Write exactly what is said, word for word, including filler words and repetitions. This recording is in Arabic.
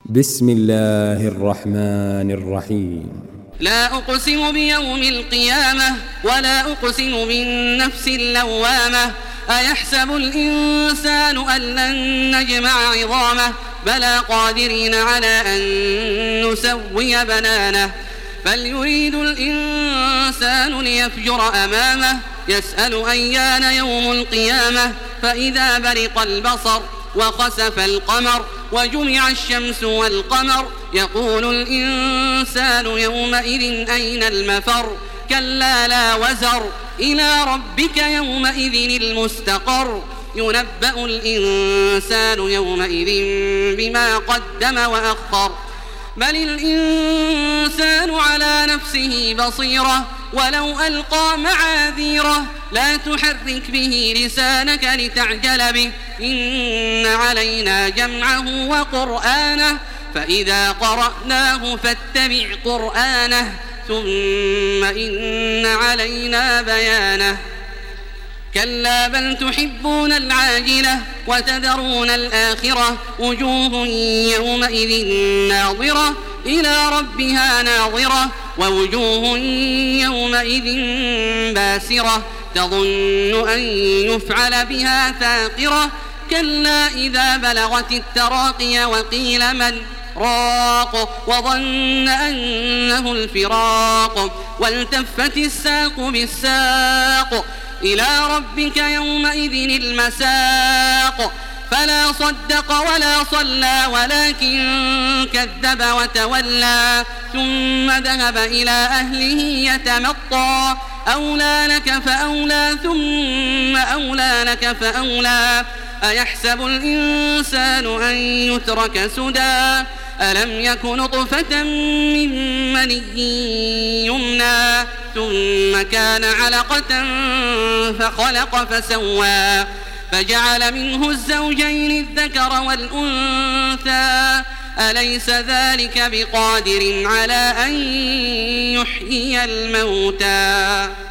بسم الله الرحمن الرحيم. لا أقسم بيوم القيامة ولا أقسم بالنفس اللوامة أيحسب الإنسان أن لن نجمع عظامه بلى قادرين على أن نسوي بنانه بل يريد الإنسان ليفجر أمامه يسأل أيان يوم القيامة فإذا برق البصر وخسف القمر وجمع الشمس والقمر يقول الإنسان يومئذ أين المفر كلا لا وزر إلى ربك يومئذ المستقر ينبأ الإنسان يومئذ بما قدم وأخر بل الإنسان على نفسه بصيرة ولو ألقى معاذيره لا تحرك به لسانك لتعجل به إن علينا جمعه وقرآنه فإذا قرأناه فاتبع قرآنه ثم إن علينا بيانه كلا بل تحبون العاجلة وتذرون الآخرة وجوه يومئذ ناظرة إلى ربها ناظرة ووجوه يومئذ باسرة تظن أن يفعل بها فاقرة كلا إذا بلغت التراقي وقيل من راق وظن أنه الفراق والتفت الساق بالساق إلى ربك يومئذ المساق فلا صدق ولا صلى ولكن كذب وتولى ثم ذهب إلى أهله يتمطى أولى لك فأولى ثم أولى لك فأولى أيحسب الإنسان أن يترك سدى ألم يك نطفة من مني يمنى ثم كان علقة فخلق فسوى فجعل منه الزوجين الذكر والأنثى أليس ذلك بقادر على أن يحيي الموتى